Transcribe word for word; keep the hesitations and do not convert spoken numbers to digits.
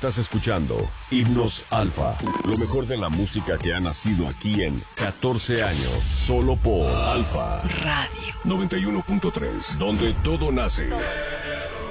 Estás escuchando Himnos Alfa, lo mejor de la música que ha nacido aquí en catorce años, solo por Alfa Radio noventa y uno punto tres, donde todo nace.